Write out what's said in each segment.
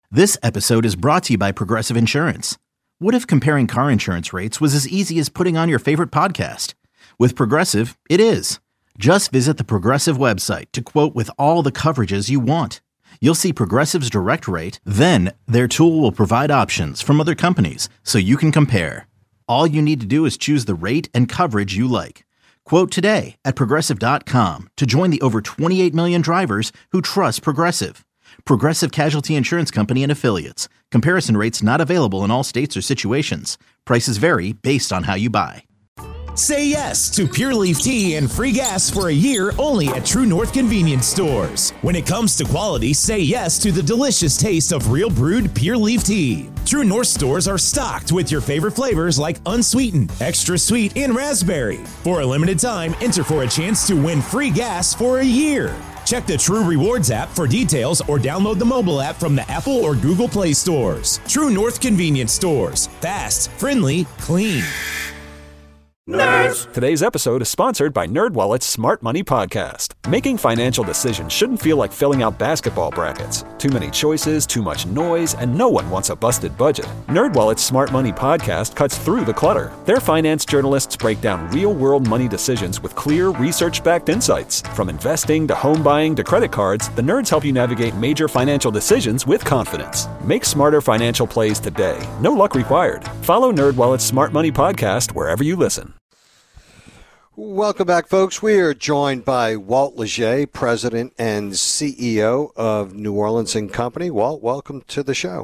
This episode is brought to you by Progressive Insurance. What if comparing car insurance rates was as easy as putting on your favorite podcast? With Progressive, it is. Just visit the Progressive website to quote with all the coverages you want. You'll see Progressive's direct rate, then their tool will provide options from other companies so you can compare. All you need to do is choose the rate and coverage you like. Quote today at Progressive.com to join the over 28 million drivers who trust Progressive. Progressive Casualty Insurance Company and Affiliates. Comparison rates not available in all states or situations. Prices vary based on how you buy. Say yes to Pure Leaf Tea and free gas for a year only at True North Convenience Stores. When it comes to quality, say yes to the delicious taste of real brewed Pure Leaf Tea. True North stores are stocked with your favorite flavors like unsweetened, extra sweet, and raspberry. For a limited time, enter for a chance to win free gas for a year. Check the True Rewards app for details or download the mobile app from the Apple or Google Play stores. True North Convenience Stores. Fast, friendly, clean. Nerds! Today's episode is sponsored by NerdWallet's Smart Money Podcast. Making financial decisions shouldn't feel like filling out basketball brackets. Too many choices, too much noise, and no one wants a busted budget. NerdWallet's Smart Money Podcast cuts through the clutter. Their finance journalists break down real-world money decisions with clear, research-backed insights. From investing to home buying to credit cards, the nerds help you navigate major financial decisions with confidence. Make smarter financial plays today. No luck required. Follow NerdWallet's Smart Money Podcast wherever you listen. Welcome back, folks. We are joined by Walt Leger, President and CEO of New Orleans & Company. Walt, welcome to the show.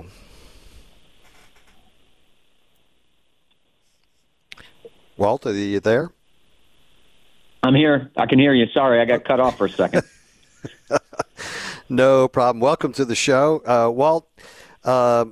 Walt, are you there? I'm here. I can hear you. Sorry, I got cut off for a second. No problem. Welcome to the show. Walt, lot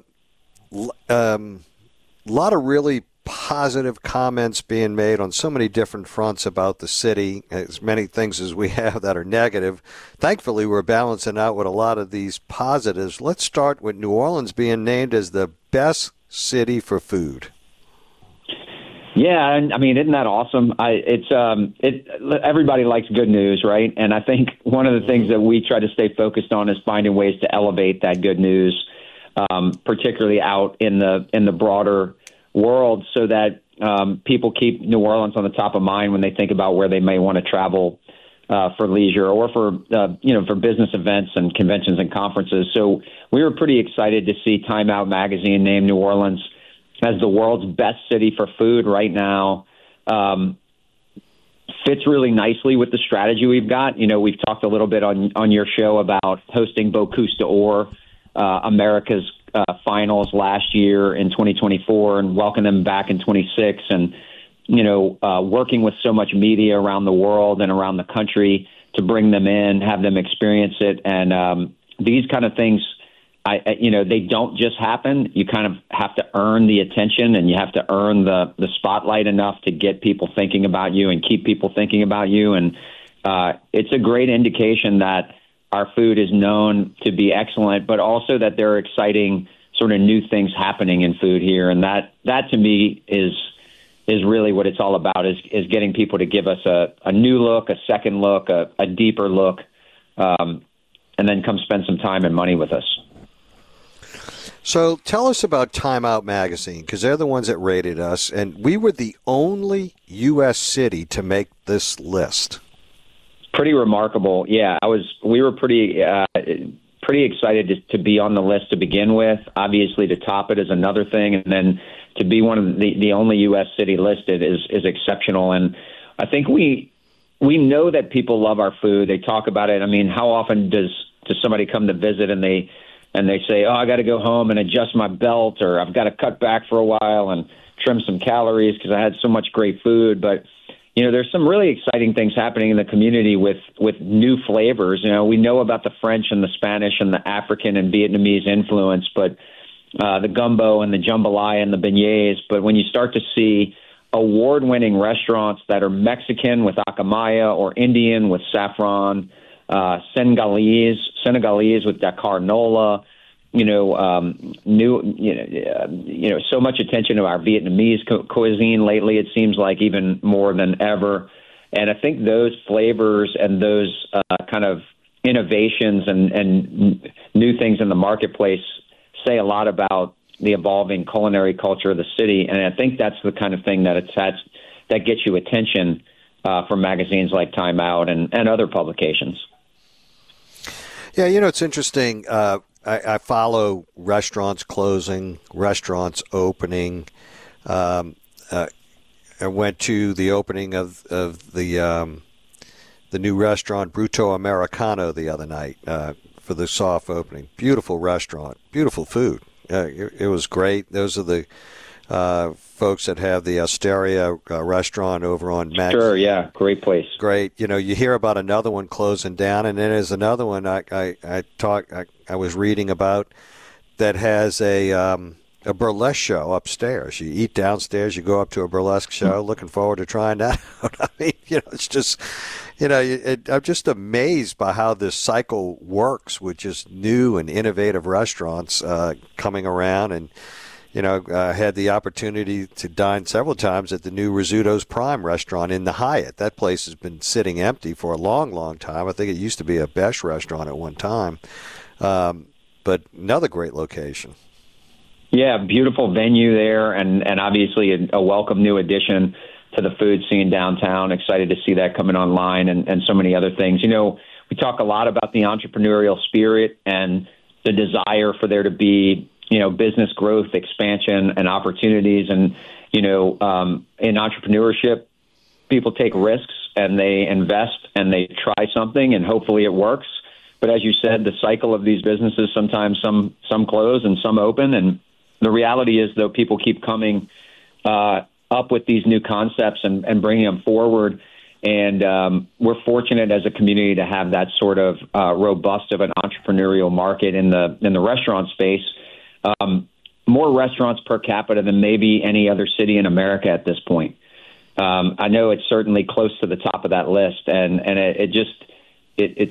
of really positive comments being made on so many different fronts about the city, as many things as we have that are negative. Thankfully, we're balancing out with a lot of these positives. Let's start with New Orleans being named as the best city for food. Yeah, I mean, isn't that awesome? Everybody likes good news, right? And I think one of the things that we try to stay focused on is finding ways to elevate that good news, particularly out in the broader world, so that people keep New Orleans on the top of mind when they think about where they may want to travel for leisure or for business events and conventions and conferences. So we were pretty excited to see Time Out Magazine name New Orleans as the world's best city for food right now. Fits really nicely with the strategy we've got. You know, we've talked a little bit on your show about hosting Bocuse d'Or, America's finals last year in 2024, and welcome them back in 26. And, working with so much media around the world and around the country to bring them in, have them experience it. And these kind of things, they don't just happen. You kind of have to earn the attention, and you have to earn the spotlight enough to get people thinking about you and keep people thinking about you. And it's a great indication that our food is known to be excellent, but also that there are exciting sort of new things happening in food here. And that to me is really what it's all about, is getting people to give us a new look, a second look, a deeper look, and then come spend some time and money with us. So tell us about Time Out Magazine, because they're the ones that rated us, and we were the only U.S. city to make this list. Pretty remarkable. Yeah, we were pretty excited to be on the list to begin with. Obviously, to top it is another thing, and then to be one of the only U.S. city listed is exceptional. And I think we know that people love our food. They talk about it. I mean, how often does somebody come to visit and they say, "Oh, I got to go home and adjust my belt," or "I've got to cut back for a while and trim some calories because I had so much great food." But there's some really exciting things happening in the community with new flavors. We know about the French and the Spanish and the African and Vietnamese influence, but the gumbo and the jambalaya and the beignets. But when you start to see award-winning restaurants that are Mexican with acamaya or Indian with saffron, Senegalese with Dakar Nola, so much attention to our Vietnamese cuisine lately, it seems like even more than ever. And I think those flavors and those kind of innovations and new things in the marketplace say a lot about the evolving culinary culture of the city, and I think that's the kind of thing that that gets you attention from magazines like Time Out and other publications. Yeah, it's interesting. I follow restaurants closing, restaurants opening. I went to the opening of the new restaurant Bruto Americano the other night for the soft opening. Beautiful restaurant, beautiful food. It was great. Those are the folks that have the Asteria restaurant over on Max. Sure, yeah, great place. Great. You hear about another one closing down, and then there's another one I was reading about that has a burlesque show upstairs. You eat downstairs, you go up to a burlesque show. Looking forward to trying that out. I mean, it's just, I'm just amazed by how this cycle works with just new and innovative restaurants coming around. And I had the opportunity to dine several times at the new Rizzuto's Prime restaurant in the Hyatt. That place has been sitting empty for a long, long time. I think it used to be a Besh restaurant at one time, but another great location. Yeah, beautiful venue there, and obviously a welcome new addition to the food scene downtown. Excited to see that coming online and so many other things. We talk a lot about the entrepreneurial spirit and the desire for there to be business growth, expansion, and opportunities. And, in entrepreneurship, people take risks and they invest and they try something and hopefully it works. But as you said, the cycle of these businesses, sometimes some close and some open. And the reality is, though, people keep coming up with these new concepts and bringing them forward. And we're fortunate as a community to have that sort of robust of an entrepreneurial market in the restaurant space. More restaurants per capita than maybe any other city in America at this point. I know it's certainly close to the top of that list, and it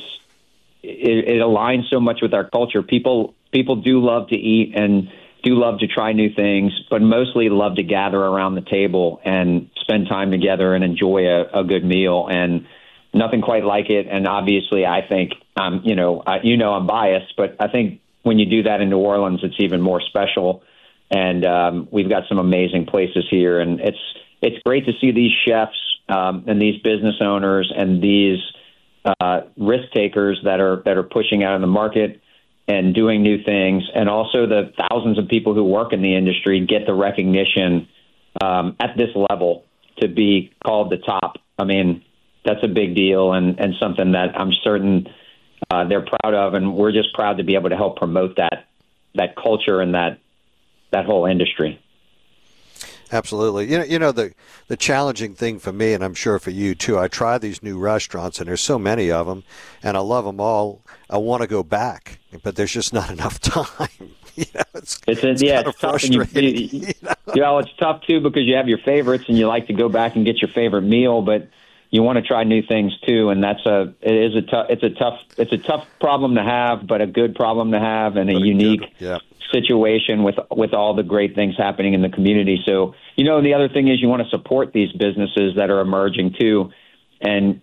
aligns so much with our culture. People do love to eat and do love to try new things, but mostly love to gather around the table and spend time together and enjoy a good meal. And nothing quite like it. And obviously, I think I'm biased, but I think when you do that in New Orleans, it's even more special. And we've got some amazing places here, and it's great to see these chefs and these business owners and these risk takers that are pushing out in the market and doing new things, and also the thousands of people who work in the industry get the recognition at this level to be called the top. I mean, that's a big deal and something that I'm certain they're proud of, and we're just proud to be able to help promote that culture and that whole industry. Absolutely. The challenging thing for me, and I'm sure for you too, I try these new restaurants, and there's so many of them, and I love them all. I want to go back, but there's just not enough time. It's kind of frustrating. It's tough too because you have your favorites, and you like to go back and get your favorite meal, but you want to try new things too, and it's a tough problem to have, but a good problem to have, and a unique situation with all the great things happening in the community. So, the other thing is you want to support these businesses that are emerging too. And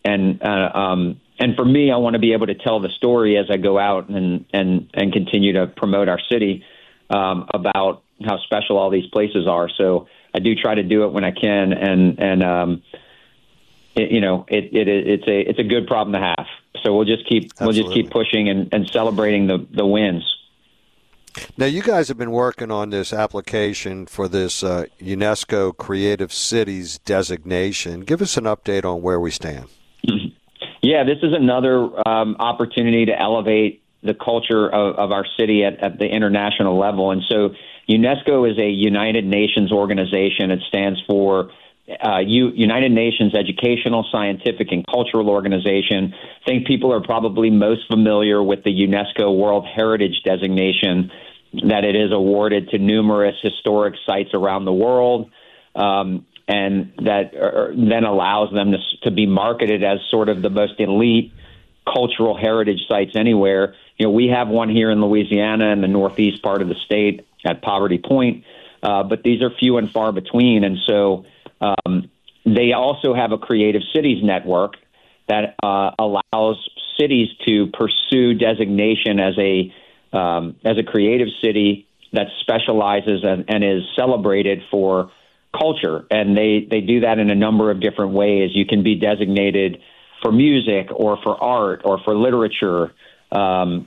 for me, I want to be able to tell the story as I go out and continue to promote our city, about how special all these places are. So I do try to do it when I can. It's a good problem to have. So we'll just keep pushing and celebrating the wins. Now, you guys have been working on this application for this UNESCO Creative Cities designation. Give us an update on where we stand. Yeah, this is another opportunity to elevate the culture of our city at the international level. And so UNESCO is a United Nations organization. It stands for United Nations Educational, Scientific, and Cultural Organization. I think people are probably most familiar with the UNESCO World Heritage designation that it is awarded to numerous historic sites around the world, and that then allows them to be marketed as sort of the most elite cultural heritage sites anywhere. We have one here in Louisiana in the northeast part of the state at Poverty Point, but these are few and far between. And so they also have a Creative Cities network that allows cities to pursue designation as a creative city that specializes and is celebrated for culture. And they do that in a number of different ways. You can be designated for music or for art or for literature, for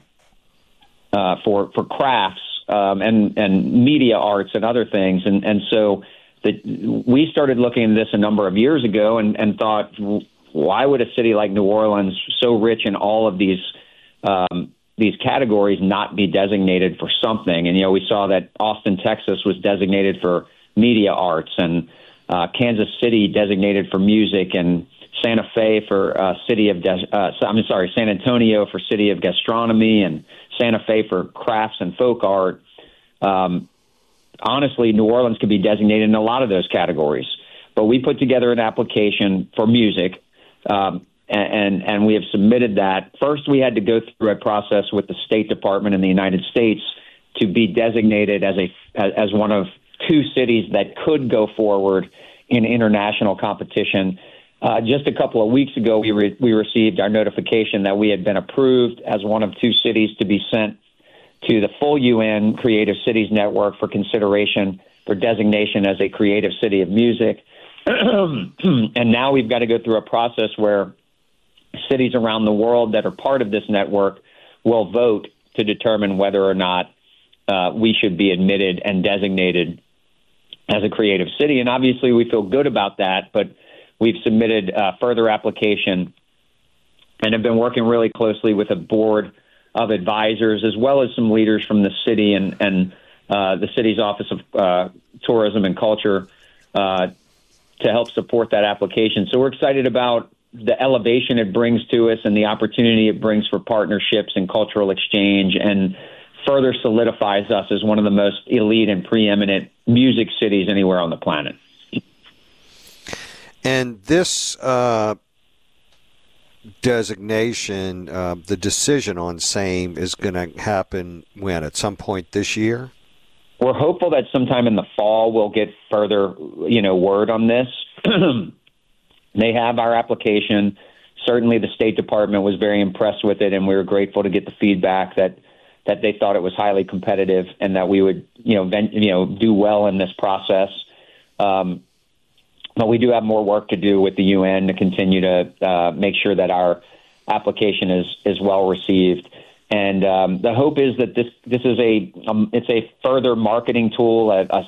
crafts, and media arts and other things. And so we started looking at this a number of years ago and thought, why would a city like New Orleans, so rich in all of these categories, not be designated for something? And, we saw that Austin, Texas was designated for media arts, and Kansas City designated for music, and Santa Fe for San Antonio for City of Gastronomy, and Santa Fe for crafts and folk art. Honestly, New Orleans could be designated in a lot of those categories. But we put together an application for music, and we have submitted that. First, we had to go through a process with the State Department in the United States to be designated as one of two cities that could go forward in international competition. Just a couple of weeks ago, we received our notification that we had been approved as one of two cities to be sent to the full UN Creative Cities Network for consideration for designation as a creative city of music. And now we've got to go through a process where cities around the world that are part of this network will vote to determine whether or not we should be admitted and designated as a creative city. And obviously we feel good about that, but we've submitted a further application and have been working really closely with a board of advisors, as well as some leaders from the city and the city's Office of Tourism and Culture to help support that application. So we're excited about the elevation it brings to us and the opportunity it brings for partnerships and cultural exchange, and further solidifies us as one of the most elite and preeminent music cities anywhere on the planet. And this designation, the decision on same is going to happen when? At some point this year? We're hopeful that sometime in the fall we'll get further, word on this. They have our application. Certainly the State Department was very impressed with it, and we were grateful to get the feedback that they thought it was highly competitive and that we would, do well in this process. But we do have more work to do with the UN to continue to make sure that our application is well received. And the hope is that this is it's a further marketing tool, a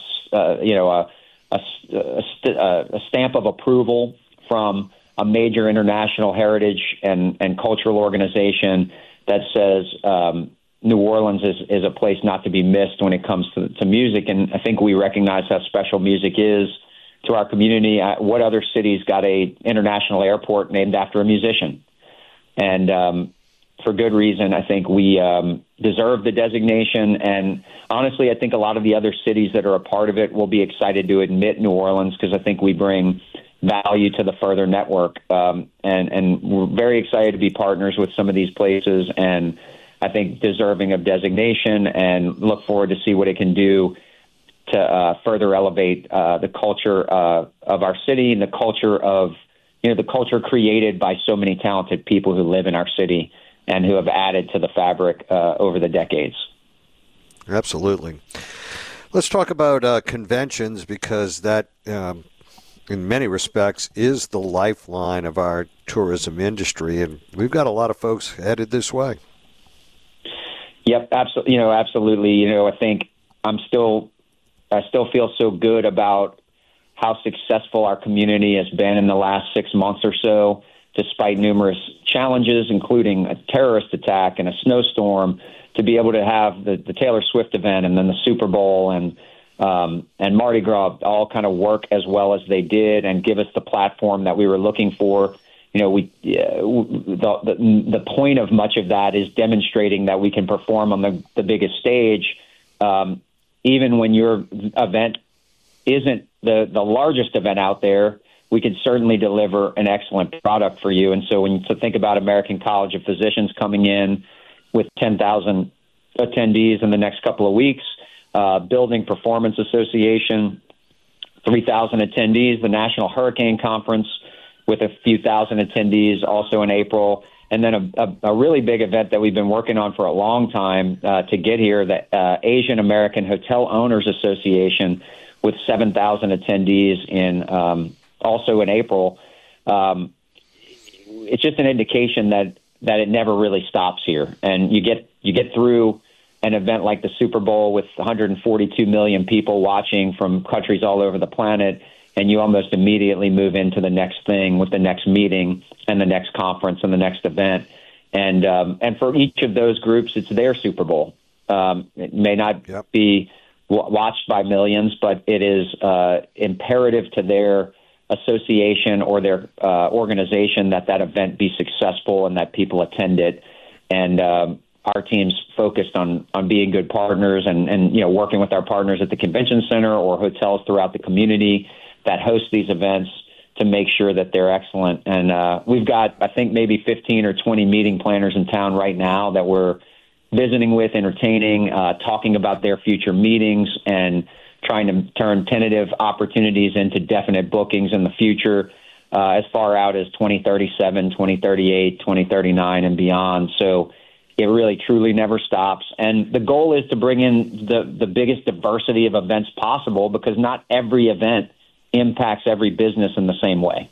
stamp of approval from a major international heritage and cultural organization that says New Orleans is a place not to be missed when it comes to music. And I think we recognize how special music is to our community. What other city's got a international airport named after a musician? And for good reason. I think we deserve the designation. And honestly, I think a lot of the other cities that are a part of it will be excited to admit New Orleans, because I think we bring value to the further network. And we're very excited to be partners with some of these places, and I think deserving of designation, and look forward to see what it can do to further elevate the culture of our city and the culture of, the culture created by so many talented people who live in our city and who have added to the fabric over the decades. Absolutely. Let's talk about conventions, because that, in many respects, is the lifeline of our tourism industry, and we've got a lot of folks headed this way. Yep, absolutely. Absolutely. I think I still feel so good about how successful our community has been in the last 6 months or so, despite numerous challenges, including a terrorist attack and a snowstorm, to be able to have the Taylor Swift event and then the Super Bowl and Mardi Gras all kind of work as well as they did and give us the platform that we were looking for. The point of much of that is demonstrating that we can perform on the biggest stage, even when your event isn't the largest event out there. We can certainly deliver an excellent product for you. And so when you think about American College of Physicians coming in with 10,000 attendees in the next couple of weeks, Building Performance Association, 3,000 attendees, the National Hurricane Conference with a few thousand attendees also in April, And then a really big event that we've been working on for a long time to get here, the Asian American Hotel Owners Association, with 7,000 attendees also in April. It's just an indication that it never really stops here. And you get through an event like the Super Bowl with 142 million people watching from countries all over the planet, and you almost immediately move into the next thing with the next meeting and the next conference and the next event. And for each of those groups, it's their Super Bowl. It may not be watched by millions, but it is imperative to their association or their organization that event be successful and that people attend it. And our team's focused on being good partners and working with our partners at the convention center or hotels throughout the community that host these events to make sure that they're excellent. And we've got, I think, maybe 15 or 20 meeting planners in town right now that we're visiting with, entertaining, talking about their future meetings, and trying to turn tentative opportunities into definite bookings in the future as far out as 2037, 2038, 2039, and beyond. So it really, truly never stops. And the goal is to bring in the biggest diversity of events possible, because not every event impacts every business in the same way.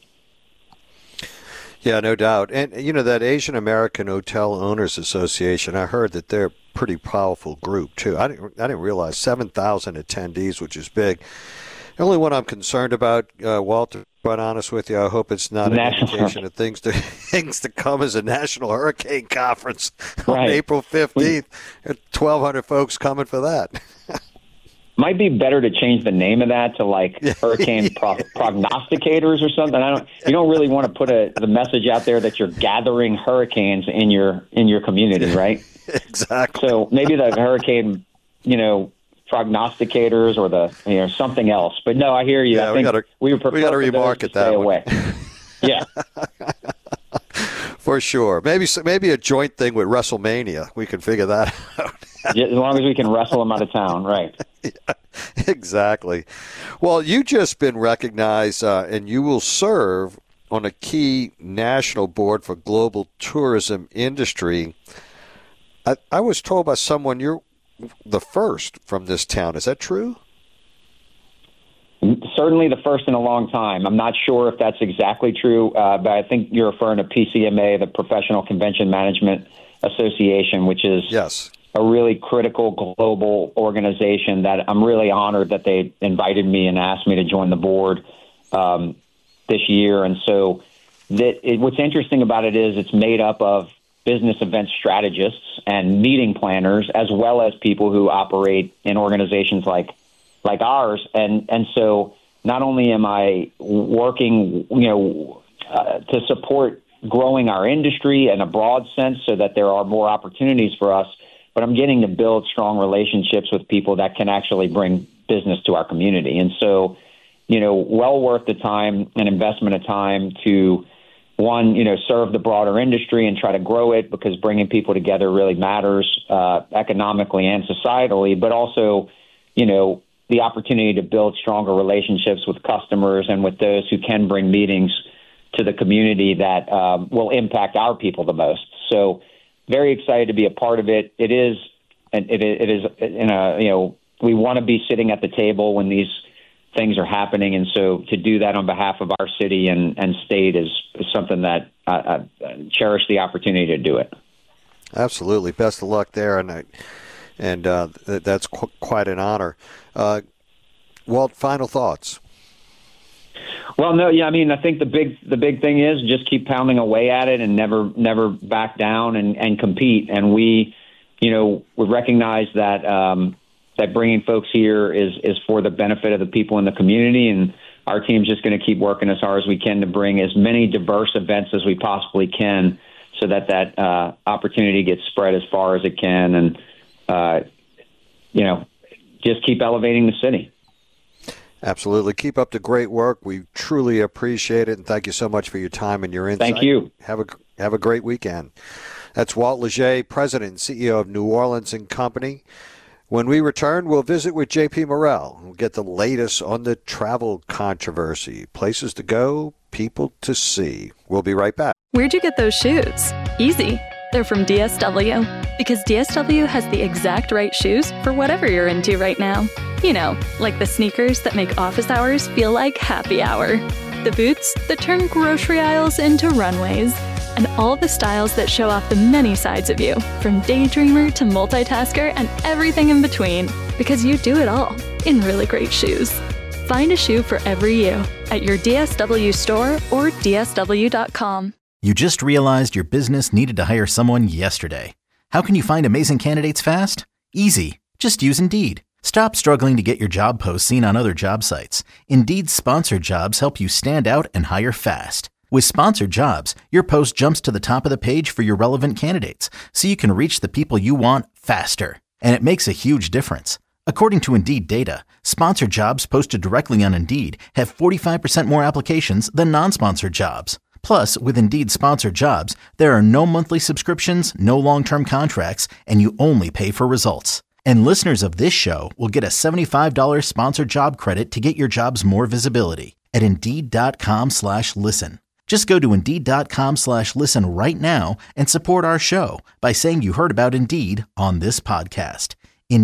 Yeah, no doubt. And, that Asian American Hotel Owners Association, I heard that they're a pretty powerful group, too. I didn't realize 7,000 attendees, which is big. The only one I'm concerned about, Walter, to be quite honest with you, I hope it's not an indication of things to come as a national hurricane conference on April 15th. 1,200 folks coming for that. Might be better to change the name of that to hurricane prognosticators or something. You don't really want to put the message out there that you're gathering hurricanes in your community, right? Exactly. So maybe the hurricane, prognosticators or the something else. But no, I hear you. Yeah, I think we would prefer to remarket that stay one. Away. Yeah. For sure. Maybe a joint thing with WrestleMania. We can figure that out. As long as we can wrestle them out of town, right? Yeah, exactly. Well, you've just been recognized, and you will serve on a key national board for global tourism industry. I was told by someone you're the first from this town. Is that true? Certainly the first in a long time. I'm not sure if that's exactly true, but I think you're referring to PCMA, the Professional Convention Management Association, which is a really critical global organization that I'm really honored that they invited me and asked me to join the board this year. And so what's interesting about it is it's made up of business event strategists and meeting planners, as well as people who operate in organizations like ours. And so not only am I working, to support growing our industry in a broad sense so that there are more opportunities for us, but I'm getting to build strong relationships with people that can actually bring business to our community. And so, well worth the time and investment of time to, one, serve the broader industry and try to grow it, because bringing people together really matters economically and societally, but also, the opportunity to build stronger relationships with customers and with those who can bring meetings to the community that will impact our people the most. So very excited to be a part of it. It is we want to be sitting at the table when these things are happening. And so to do that on behalf of our city and state is something that I cherish the opportunity to do it. Absolutely. Best of luck there. And that's quite an honor. Walt, final thoughts? Well, no, yeah, I mean, I think the big thing is just keep pounding away at it and never back down and compete. And we recognize that that bringing folks here is for the benefit of the people in the community, and our team's just going to keep working as hard as we can to bring as many diverse events as we possibly can, so that opportunity gets spread as far as it can, and just keep elevating the city. Absolutely. Keep up the great work. We truly appreciate it, and thank you so much for your time and your insight. Thank you. Have a great weekend. That's Walt Leger, President and CEO of New Orleans & Company. When we return, we'll visit with J.P. Morrell. We'll get the latest on the travel controversy, places to go, people to see. We'll be right back. Where'd you get those shoes? Easy. They're from DSW. Because DSW has the exact right shoes for whatever you're into right now. You know, like the sneakers that make office hours feel like happy hour. The boots that turn grocery aisles into runways. And all the styles that show off the many sides of you, from daydreamer to multitasker and everything in between. Because you do it all in really great shoes. Find a shoe for every you at your DSW store or DSW.com. You just realized your business needed to hire someone yesterday. How can you find amazing candidates fast? Easy. Just use Indeed. Stop struggling to get your job posts seen on other job sites. Indeed's sponsored jobs help you stand out and hire fast. With sponsored jobs, your post jumps to the top of the page for your relevant candidates, so you can reach the people you want faster. And it makes a huge difference. According to Indeed data, sponsored jobs posted directly on Indeed have 45% more applications than non-sponsored jobs. Plus, with Indeed sponsored jobs, there are no monthly subscriptions, no long-term contracts, and you only pay for results. And listeners of this show will get a $75 sponsored job credit to get your jobs more visibility at Indeed.com/listen. Just go to Indeed.com/listen right now and support our show by saying you heard about Indeed on this podcast.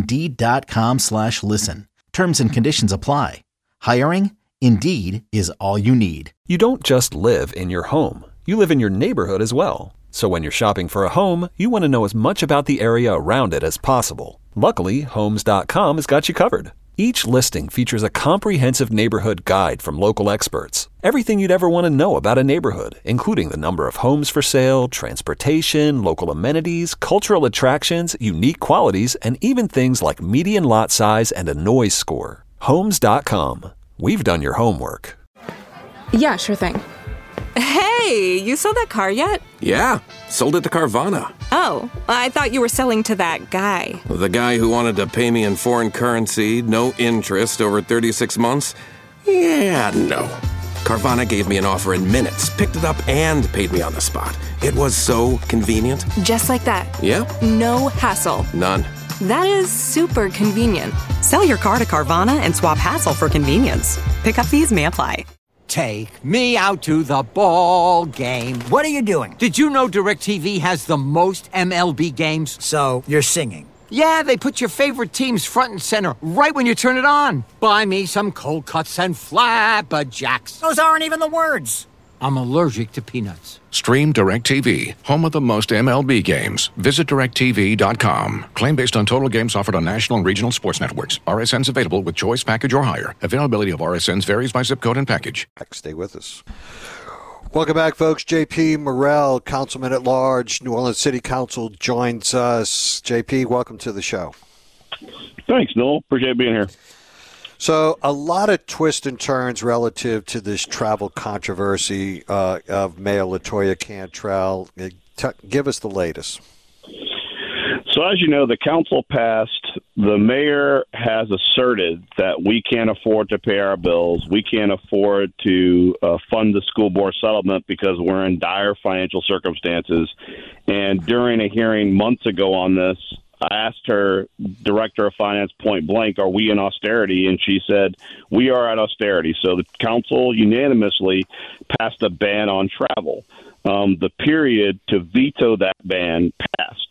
Indeed.com/listen. Terms and conditions apply. Hiring? Indeed is all you need. You don't just live in your home. You live in your neighborhood as well. So when you're shopping for a home, you want to know as much about the area around it as possible. Luckily, Homes.com has got you covered. Each listing features a comprehensive neighborhood guide from local experts. Everything you'd ever want to know about a neighborhood, including the number of homes for sale, transportation, local amenities, cultural attractions, unique qualities, and even things like median lot size and a noise score. Homes.com. We've done your homework. Yeah, sure thing. Hey, you sold that car yet? Yeah, sold it to Carvana. Oh, I thought you were selling to that guy. The guy who wanted to pay me in foreign currency, no interest, over 36 months? Yeah, no. Carvana gave me an offer in minutes, picked it up, and paid me on the spot. It was so convenient. Just like that. Yeah? No hassle. None. That is super convenient. Sell your car to Carvana and swap hassle for convenience. Pickup fees may apply. Take me out to the ball game. What are you doing? Did you know DirecTV has the most MLB games? So, you're singing. Yeah, they put your favorite teams front and center right when you turn it on. Buy me some cold cuts and flapjacks. Those aren't even the words. I'm allergic to peanuts. Stream DirecTV, home of the most MLB games. Visit DirecTV.com. Claim based on total games offered on national and regional sports networks. RSNs available with choice package or higher. Availability of RSNs varies by zip code and package. Stay with us. Welcome back, folks. JP Morrell, Councilman at Large, New Orleans City Council, joins us. JP, welcome to the show. Thanks, Noel. Appreciate being here. So a lot of twists and turns relative to this travel controversy of Mayor LaToya Cantrell. Give us the latest. So as you know, the council passed, the mayor has asserted that we can't afford to pay our bills. We can't afford to fund the school board settlement because we're in dire financial circumstances. And during a hearing months ago on this, I asked her director of finance point blank, are we in austerity? And she said, we are at austerity. So the council unanimously passed a ban on travel. The period to veto that ban passed.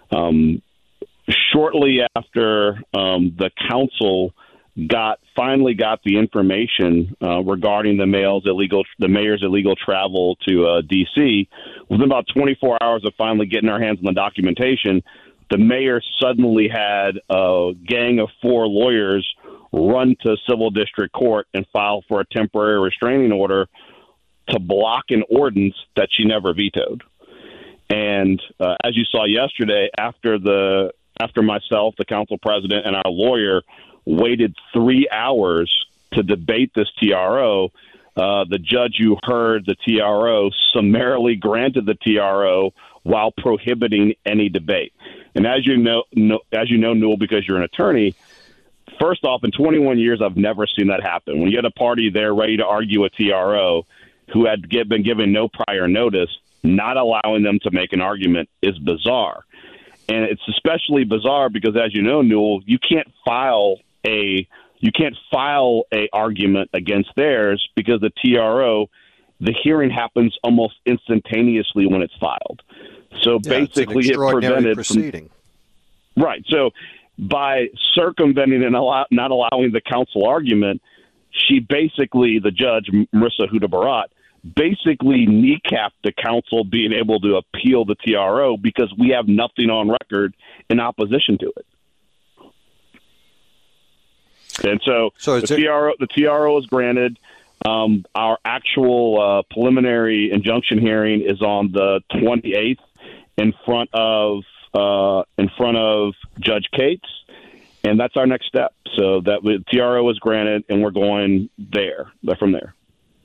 Shortly after the council finally got the information regarding the mayor's illegal travel to D.C., within about 24 hours of finally getting our hands on the documentation, the mayor suddenly had a gang of 4 lawyers run to civil district court and file for a temporary restraining order to block an ordinance that she never vetoed. And as you saw yesterday, after myself, the council president, and our lawyer waited 3 hours to debate this TRO, the judge who heard the TRO summarily granted the TRO while prohibiting any debate. And as you know, Newell, because you're an attorney, first off, in 21 years, I've never seen that happen. When you had a party there ready to argue a TRO who had been given no prior notice, not allowing them to make an argument is bizarre. And it's especially bizarre because, as you know, Newell, you can't file a argument against theirs because the TRO the hearing happens almost instantaneously when it's filed. So basically, it prevented proceeding. Right. So by circumventing and not allowing the counsel argument, she basically, the judge, Marissa Huda-Barat, basically kneecapped the counsel being able to appeal the TRO because we have nothing on record in opposition to it. And so the TRO is granted. Our actual preliminary injunction hearing is on the 28th in front of Judge Cates, and that's our next step. So that TRO is granted, and we're going from there.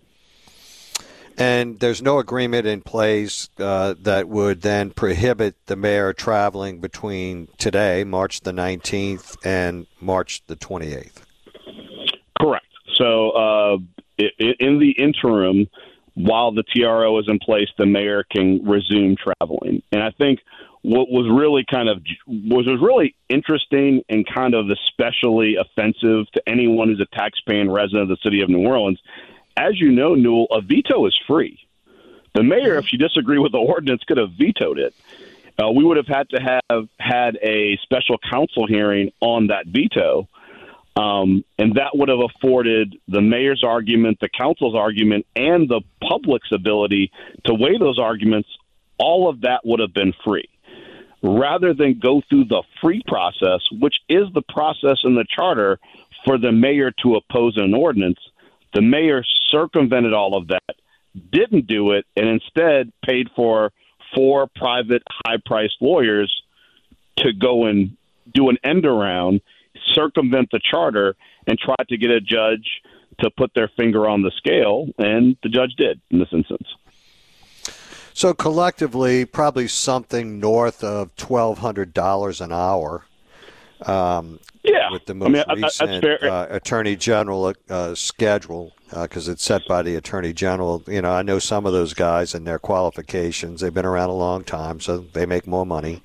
And there's no agreement in place that would then prohibit the mayor traveling between today, March the 19th, and March the 28th. Correct. So in the interim, while the TRO is in place, the mayor can resume traveling. And I think what was really really interesting and kind of especially offensive to anyone who's a taxpaying resident of the city of New Orleans, as you know, Newell, a veto is free. The mayor, if she disagreed with the ordinance, could have vetoed it. We would have had to have had a special counsel hearing on that veto. And that would have afforded the mayor's argument, the council's argument, and the public's ability to weigh those arguments. All of that would have been free. Rather than go through the free process, which is the process in the charter for the mayor to oppose an ordinance, the mayor circumvented all of that, didn't do it, and instead paid for 4 private high-priced lawyers to go and do an end-around, circumvent the charter, and try to get a judge to put their finger on the scale, and the judge did in this instance. So collectively, probably something north of $1,200 an hour. With the most recent Attorney General schedule, because it's set by the Attorney General. You know, I know some of those guys and their qualifications. They've been around a long time, so they make more money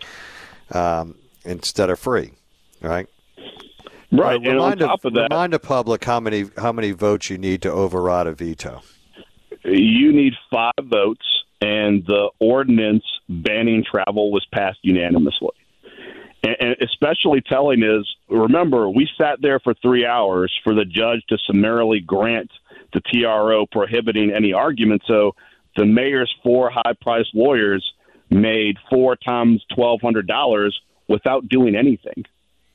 instead of free, right? Right. And on top of that, remind the public how many votes you need to override a veto. You need 5 votes, and the ordinance banning travel was passed unanimously. And especially telling is, remember, we sat there for 3 hours for the judge to summarily grant the TRO prohibiting any argument. So the mayor's 4 high-priced lawyers made 4 times $1,200 without doing anything.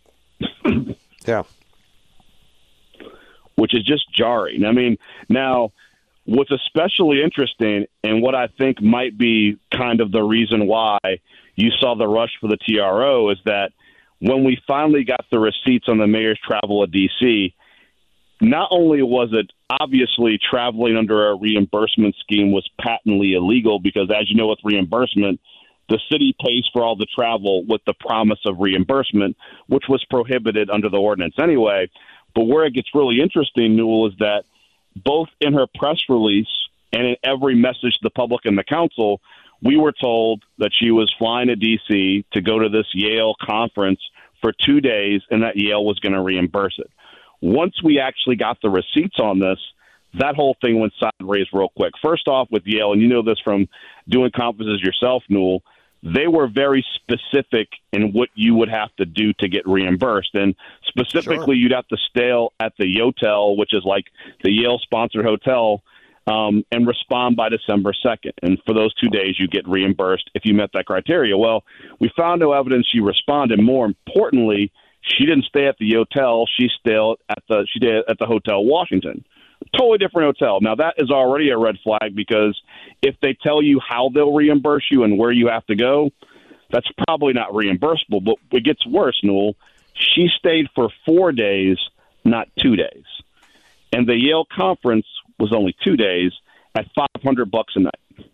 Yeah. Which is just jarring. I mean, now, what's especially interesting and what I think might be kind of the reason why you saw the rush for the TRO is that when we finally got the receipts on the mayor's travel to D.C., not only was it obviously traveling under a reimbursement scheme was patently illegal because, as you know, with reimbursement, the city pays for all the travel with the promise of reimbursement, which was prohibited under the ordinance anyway. But where it gets really interesting, Newell, is that both in her press release and in every message to the public and the council, we were told that she was flying to D.C. to go to this Yale conference for 2 days and that Yale was going to reimburse it. Once we actually got the receipts on this, that whole thing went sideways real quick. First off, with Yale, and you know this from doing conferences yourself, Newell, they were very specific in what you would have to do to get reimbursed. And specifically, You'd have to stay at the Yotel, which is like the Yale-sponsored hotel, and respond by December 2nd. And for those 2 days, you get reimbursed if you met that criteria. Well, we found no evidence she responded. More importantly, she didn't stay at the Yotel. She stayed at the Hotel Washington. Totally different hotel. Now, that is already a red flag because if they tell you how they'll reimburse you and where you have to go, that's probably not reimbursable. But it gets worse, Newell. She stayed for 4 days, not 2 days. And the Yale conference was only 2 days at $500 a night.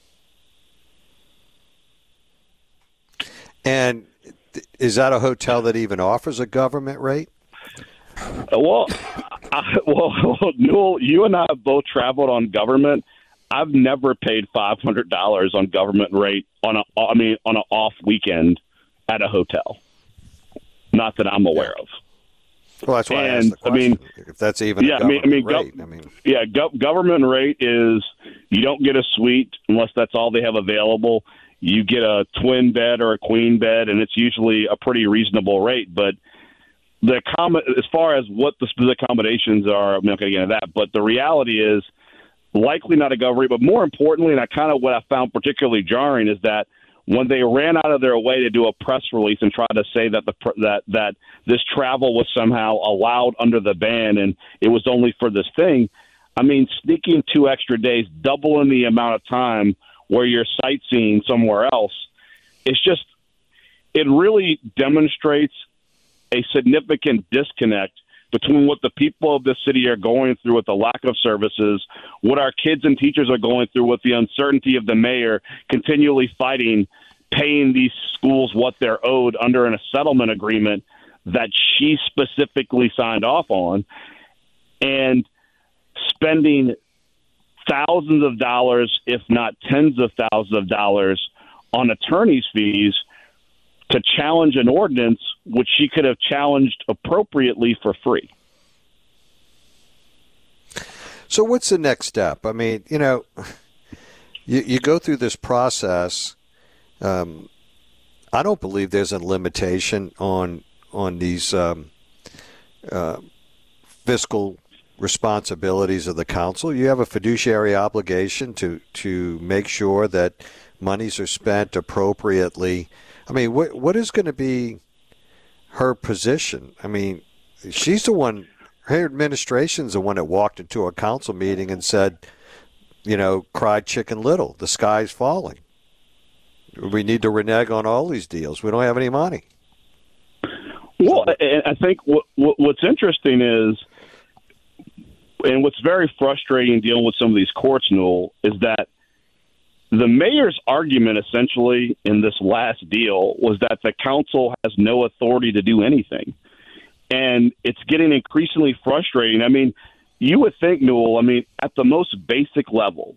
And is that a hotel that even offers a government rate? Well, Newell, you and I have both traveled on government. I've never paid $500 on government rate on an off weekend at a hotel. Not that I'm aware of. Well, that's why I asked the question. If that's even a government rate. Government rate is you don't get a suite unless that's all they have available. You get a twin bed or a queen bed, and it's usually a pretty reasonable rate. But as far as what the specific accommodations are, I'm not going to get into that. But the reality is likely not a government rate. But more importantly, and what I found particularly jarring is that when they ran out of their way to do a press release and try to say that that this travel was somehow allowed under the ban and it was only for this thing, I mean, sneaking 2 extra days, doubling the amount of time where you're sightseeing somewhere else, it really demonstrates a significant disconnect between what the people of the city are going through with the lack of services, what our kids and teachers are going through with the uncertainty of the mayor continually fighting, paying these schools what they're owed under a settlement agreement that she specifically signed off on, and spending thousands of dollars, if not tens of thousands of dollars, on attorney's fees to challenge an ordinance which she could have challenged appropriately for free. So what's the next step? I mean, you go through this process. I don't believe there's a limitation on these fiscal responsibilities of the council. You have a fiduciary obligation to make sure that monies are spent appropriately. I mean, what is going to be her position? I mean, she's the one, her administration's the one that walked into a council meeting and said, cried Chicken Little, the sky's falling. We need to renege on all these deals. We don't have any money. Well, I think what's interesting is, and what's very frustrating dealing with some of these courts, Newell, is that the mayor's argument essentially in this last deal was that the council has no authority to do anything. And it's getting increasingly frustrating. I mean, you would think, Newell, at the most basic level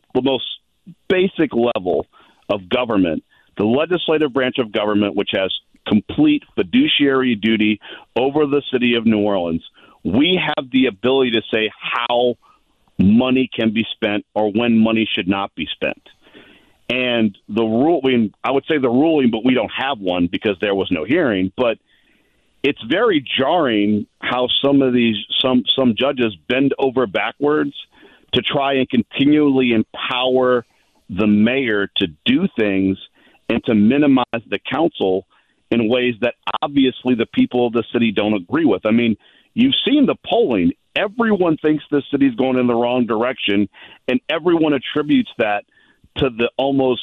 of government, the legislative branch of government, which has complete fiduciary duty over the city of New Orleans, we have the ability to say how money can be spent or when money should not be spent. And the ruling, I would say the ruling, but we don't have one because there was no hearing. But it's very jarring how some of these some judges bend over backwards to try and continually empower the mayor to do things and to minimize the council in ways that obviously the people of the city don't agree with. I mean, you've seen the polling. Everyone thinks the city's going in the wrong direction, and everyone attributes that to the almost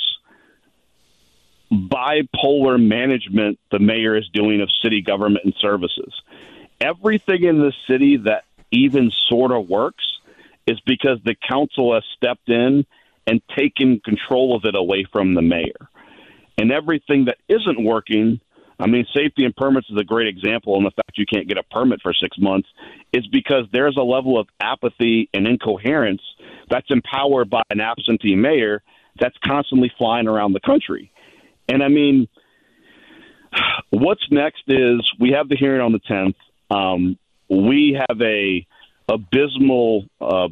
bipolar management the mayor is doing of city government and services. Everything in the city that even sort of works is because the council has stepped in and taken control of it away from the mayor. And everything that isn't working, safety and permits is a great example, and the fact you can't get a permit for 6 months is because there's a level of apathy and incoherence that's empowered by an absentee mayor that's constantly flying around the country. And what's next is we have the hearing on the 10th. We have a abysmal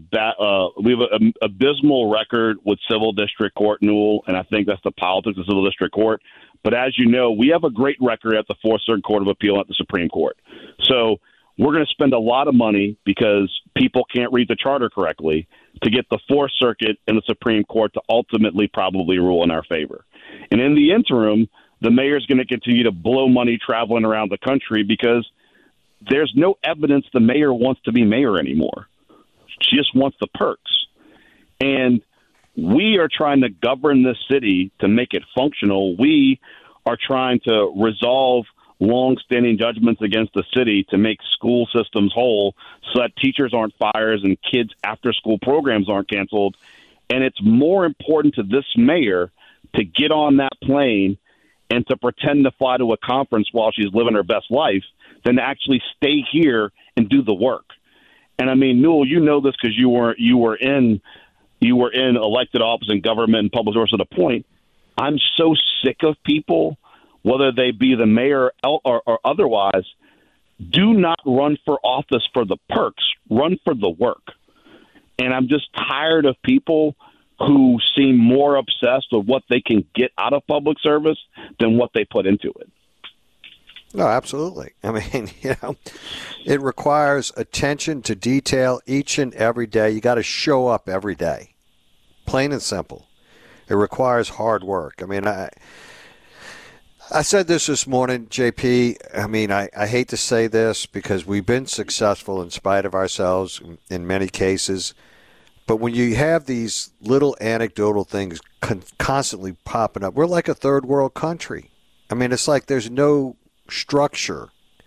abysmal record with civil district court, Newell, and I think that's the politics of civil district court. But as you know, we have a great record at the Fourth Circuit Court of Appeal at the Supreme Court. So we're going to spend a lot of money because people can't read the charter correctly to get the Fourth Circuit and the Supreme Court to ultimately probably rule in our favor. And in the interim, the mayor's going to continue to blow money traveling around the country because there's no evidence the mayor wants to be mayor anymore. She just wants the perks. And we are trying to govern this city to make it functional. We are trying to resolve long-standing judgments against the city to make school systems whole so that teachers aren't fired and kids' after-school programs aren't canceled. And it's more important to this mayor to get on that plane and to pretend to fly to a conference while she's living her best life than to actually stay here and do the work. And Newell, you know this because you were in elected office in government and public service. To the point, I'm so sick of people, whether they be the mayor or otherwise, do not run for office for the perks, run for the work. And I'm just tired of people who seem more obsessed with what they can get out of public service than what they put into it. No, absolutely. I mean, it requires attention to detail each and every day. You got to show up every day, plain and simple. It requires hard work. I mean, I said this morning, JP. I mean, I hate to say this because we've been successful in spite of ourselves in many cases. But when you have these little anecdotal things constantly popping up, we're like a third world country. I mean, it's like there's no structure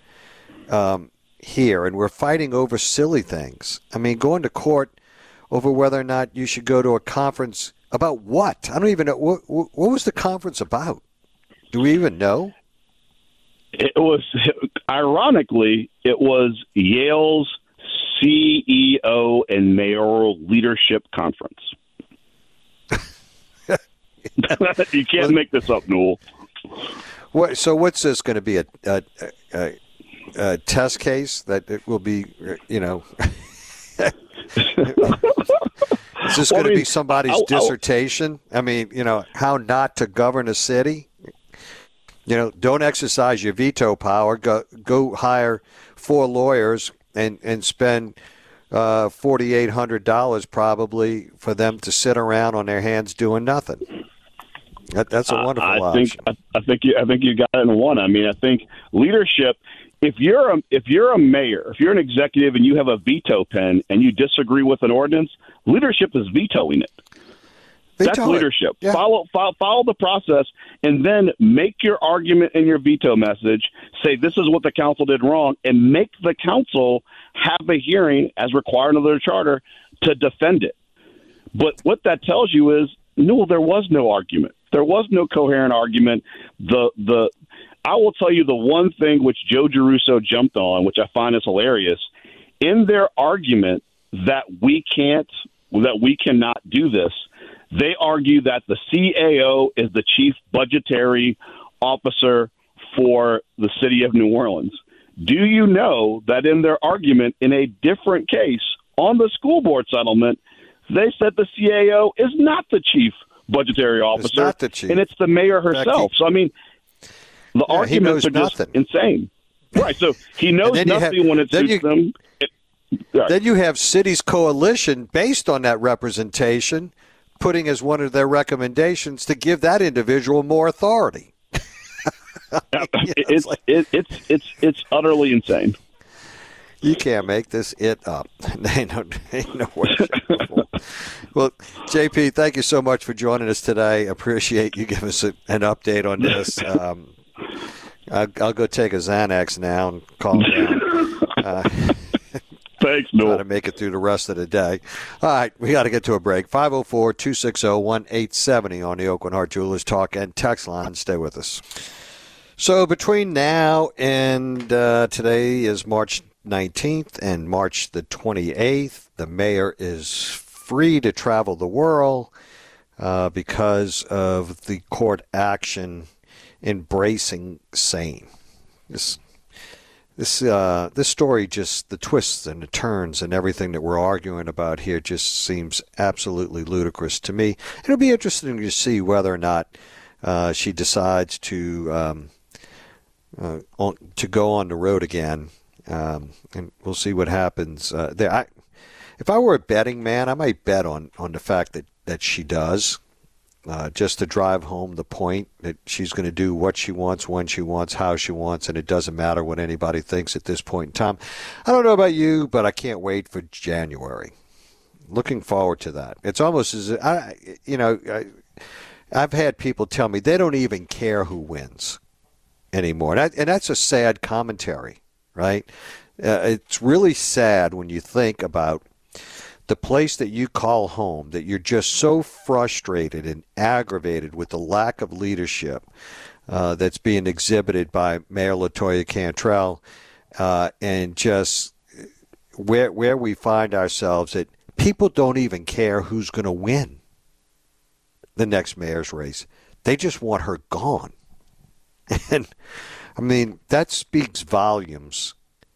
here, and we're fighting over silly things. I mean, going to court over whether or not you should go to a conference about what? I don't even know. What was the conference about? Do we even know? It was, ironically, it was Yale's CEO and mayoral leadership conference. You can't make this up, Newell. So what's this going to be, a test case that it will be, is this going to be somebody's dissertation? I mean, how not to govern a city? Don't exercise your veto power. Go hire 4 lawyers and spend $4,800 probably for them to sit around on their hands doing nothing. That's a wonderful option. I think you got it in one. I mean, I think leadership. If you're a mayor, if you're an executive and you have a veto pen and you disagree with an ordinance, leadership is vetoing it. That's leadership. Yeah. Follow the process, and then make your argument in your veto message. Say this is what the council did wrong, and make the council have a hearing as required under their charter to defend it. But what that tells you is, no, there was no argument. There was no coherent argument. I will tell you the one thing which Joe Giarrusso jumped on, which I find is hilarious, in their argument that we cannot do this. They argue that the CAO is the chief budgetary officer for the city of New Orleans. Do you know that in their argument in a different case on the school board settlement, they said the CAO is not the chief budgetary officer, it's not the chief, and it's the mayor herself. So, I mean, the arguments are just insane. Right, so he knows nothing when it suits them. Then you have Cities Coalition based on that representation putting as one of their recommendations to give that individual more authority. It's utterly insane. You can't make this up. Ain't no way. Well, JP, thank you so much for joining us today. Appreciate you giving us an update on this. I'll go take a Xanax now and calm down. Thanks, Noel. Try to make it through the rest of the day. All right, we got to get to a break. 504-260-1870 on the Oakland Heart Jewelers Talk and Text line. Stay with us. So between now and today is March 19th and March the 28th, the mayor is free to travel the world because of the court action embracing sane. This story, just the twists and the turns and everything that we're arguing about here, just seems absolutely ludicrous to me. It'll be interesting to see whether or not she decides to go on the road again, and we'll see what happens there. If I were a betting man, I might bet on the fact that she does. Just to drive home the point that she's going to do what she wants, when she wants, how she wants, and it doesn't matter what anybody thinks at this point in time. I don't know about you, but I can't wait for January. Looking forward to that. It's almost as I've had people tell me they don't even care who wins anymore, and that's a sad commentary, right? It's really sad when you think about the place that you call home, that you're just so frustrated and aggravated with the lack of leadership that's being exhibited by Mayor LaToya Cantrell, and just where we find ourselves, that people don't even care who's going to win the next mayor's race. They just want her gone. And, I mean, that speaks volumes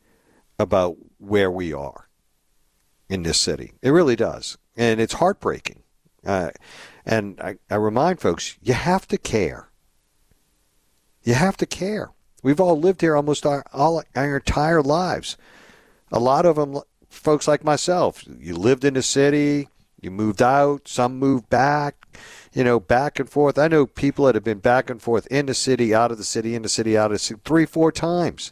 about where we are in this city. It really does. And it's heartbreaking. And I remind folks, you have to care. You have to care. We've all lived here almost our entire lives. A lot of them, folks like myself, you lived in the city, you moved out, some moved back, back and forth. I know people that have been back and forth in the city, out of the city, in the city, out of the city, 3-4 times.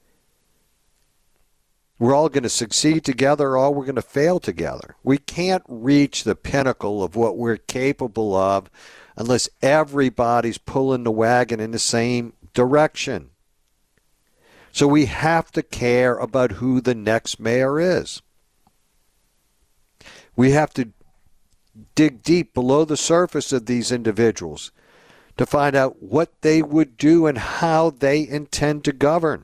We're all going to succeed together, or we're going to fail together. We can't reach the pinnacle of what we're capable of unless everybody's pulling the wagon in the same direction. So we have to care about who the next mayor is. We have to dig deep below the surface of these individuals to find out what they would do and how they intend to govern.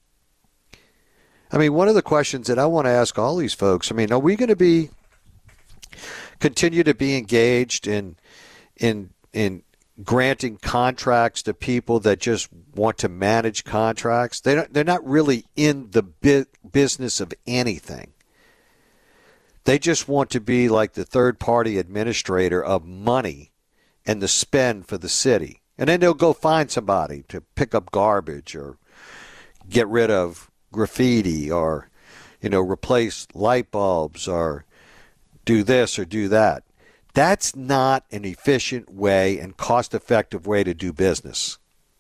I mean, one of the questions that I want to ask all these folks, are we going to continue to be engaged in granting contracts to people that just want to manage contracts? They're not really in the business of anything. They just want to be like the third-party administrator of money and the spend for the city. And then they'll go find somebody to pick up garbage or get rid of graffiti or, replace light bulbs or do this or do that. That's not an efficient way and cost-effective way to do business.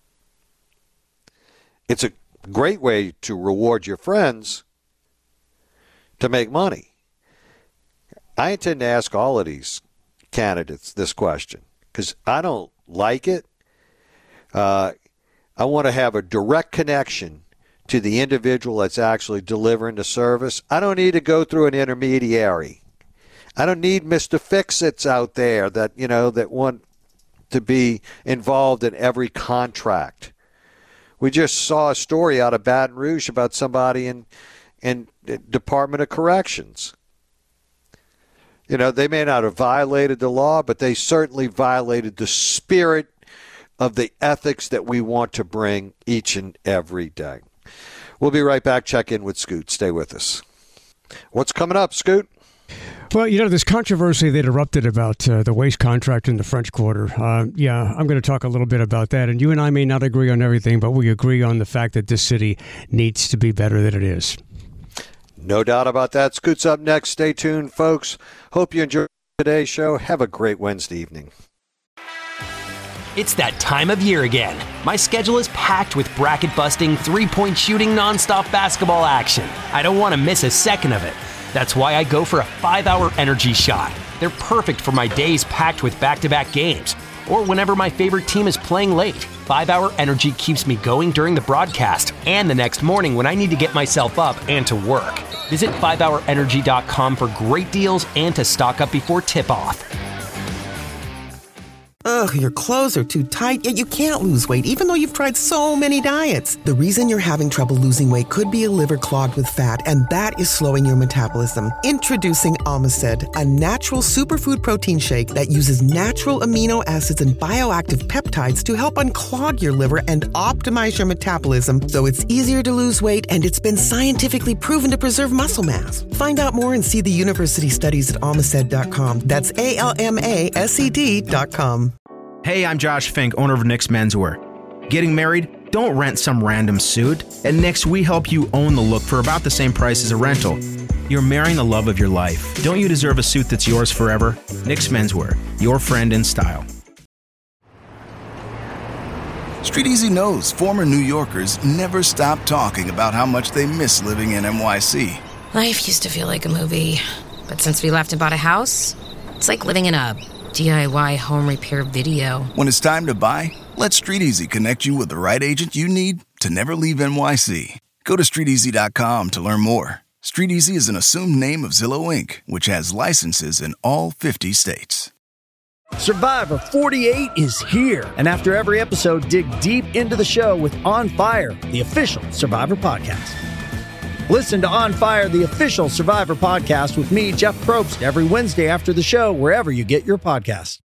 It's a great way to reward your friends to make money. I intend to ask all of these candidates this question because I don't like it. I want to have a direct connection to the individual that's actually delivering the service. I don't need to go through an intermediary. I don't need Mr. Fix-Its out there that, that want to be involved in every contract. We just saw a story out of Baton Rouge about somebody in Department of Corrections. They may not have violated the law, but they certainly violated the spirit of the ethics that we want to bring each and every day. We'll be right back. Check in with Scoot. Stay with us. What's coming up, Scoot? Well, this controversy that erupted about the waste contract in the French Quarter. I'm going to talk a little bit about that. And you and I may not agree on everything, but we agree on the fact that this city needs to be better than it is. No doubt about that. Scoot's up next. Stay tuned, folks. Hope you enjoyed today's show. Have a great Wednesday evening. It's that time of year again. My schedule is packed with bracket-busting, three-point shooting, nonstop basketball action. I don't want to miss a second of it. That's why I go for a 5-hour energy shot. They're perfect for my days packed with back-to-back games, or whenever my favorite team is playing late. 5-hour energy keeps me going during the broadcast and the next morning when I need to get myself up and to work. Visit 5hourenergy.com for great deals and to stock up before tip-off. Ugh, your clothes are too tight, yet you can't lose weight even though you've tried so many diets. The reason you're having trouble losing weight could be a liver clogged with fat, and that is slowing your metabolism. Introducing Omicid, a natural superfood protein shake that uses natural amino acids and bioactive peptides to help unclog your liver and optimize your metabolism so it's easier to lose weight, and it's been scientifically proven to preserve muscle mass. Find out more and see the university studies at Omicid.com. That's ALMASED.com. Hey, I'm Josh Fink, owner of Nick's Menswear. Getting married? Don't rent some random suit. At Nick's, we help you own the look for about the same price as a rental. You're marrying the love of your life. Don't you deserve a suit that's yours forever? Nick's Menswear, your friend in style. Street Easy knows former New Yorkers never stop talking about how much they miss living in NYC. Life used to feel like a movie, but since we left and bought a house, it's like living in a DIY home repair video. When it's time to buy, let Street Easy connect you with the right agent you need to never leave NYC. Go to StreetEasy.com to learn more. Street Easy is an assumed name of Zillow Inc., which has licenses in all 50 states. Survivor 48 is here. And after every episode, dig deep into the show with On Fire, the official Survivor podcast. Listen to On Fire, the official Survivor podcast with me, Jeff Probst, every Wednesday after the show, wherever you get your podcasts.